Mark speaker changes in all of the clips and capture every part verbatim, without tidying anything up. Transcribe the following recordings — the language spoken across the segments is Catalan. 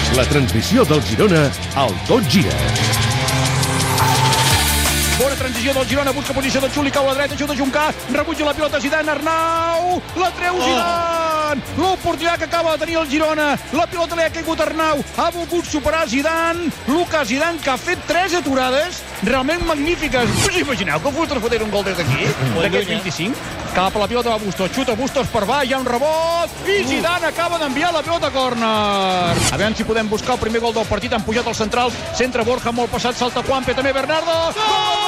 Speaker 1: La transmissió del Girona al Tot Gira.
Speaker 2: Bona transició del Girona, busca posició de Xuli, cau a la dreta, xuta Juncà, rebutja la pilota Zidane, Arnau, la treu Zidane, oh. L'oportunitat que acaba de tenir el Girona, la pilota li ha caigut Arnau, ha volgut superar Zidane, Lucas Zidane, que ha fet tres aturades realment magnífiques. Us imagineu que Bustos fotés un gol des d'aquí, d'aquests vint-i-cinc? Cap a la pilota va Bustos, xuta Bustos per baix, hi ha un rebot, i Zidane acaba d'enviar la pilota a córner. A veure si podem buscar el primer gol del partit, han pujat al central, centre Borja, molt passat, salta Juanpe, també Bernardo, gol!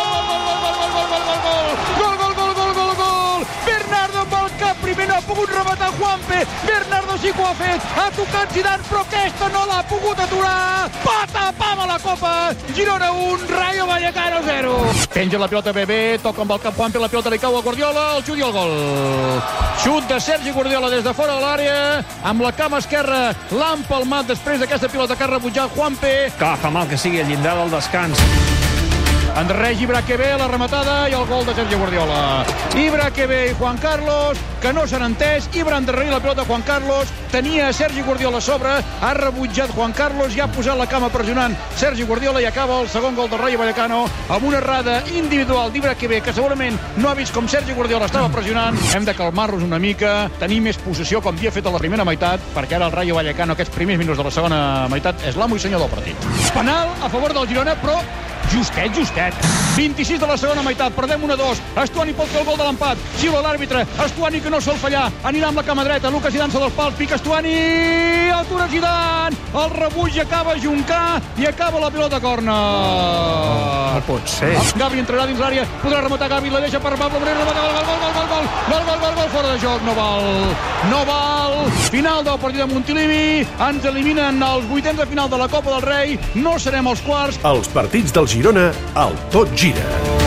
Speaker 2: Gol, gol, gol, gol, gol, gol! Bernardo amb el cap, primer no ha pogut rematar Juanpe, Bernardo sí que ho ha fet, ha tocat Zidane, però aquesta no l'ha pogut aturar, pata, pam a la copa, Girona un, Rayo Vallecano zero. Penja la pilota Bebé, toca amb el cap Juanpe, la pilota li cau a Guardiola, el xut i el gol. Xut de Sergi Guardiola des de fora de l'àrea, amb la cama esquerra l'ha empalmat després d'aquesta pilota que ha rebutjat Juanpe.
Speaker 3: Que fa mal que sigui el llindar del descans.
Speaker 2: Endarreix Ibraquebé, la rematada i el gol de Sergi Guardiola. Ibraquebé i Juan Carlos, que no s'han entès. Ibra endarrere la pilota Juan Carlos. Tenia Sergi Guardiola a sobre. Ha rebutjat Juan Carlos i ha posat la cama pressionant Sergi Guardiola i acaba el segon gol del Rayo Vallecano amb una errada individual d'Ibraquebé, que segurament no ha vist com Sergi Guardiola estava pressionant. Hem de calmar-nos una mica, tenir més possessió com havia fet a la primera meitat, perquè ara el Rayo Vallecano, aquests primers minuts de la segona meitat, és l'amo i senyor del partit. Penal a favor del Girona, però justet, justet. vint-i-sis de la segona meitat, perdem un a dos. Estuani pot fer el gol de l'empat. Xiula l'àrbitre. Estuani que no sol fallar. Anirà amb la cama dreta. Lucas Zidane se dels pals. Pica Estuani. Atura Zidane. El rebuig acaba Juncà i acaba la pilota a córner.
Speaker 3: No pot ser.
Speaker 2: Gavi entrarà dins l'àrea. Podrà rematar Gavi. La deixa per Pablo Moreno. Remata. Gol, gol, gol, gol, gol, gol, gol, gol, gol, gol, fora de joc. No val. No val. Final del partit de Montilivi. Ens eliminen als vuitens de final de la Copa del Rei. No serem els quarts.
Speaker 1: Els partits del Girona al Tot Gira.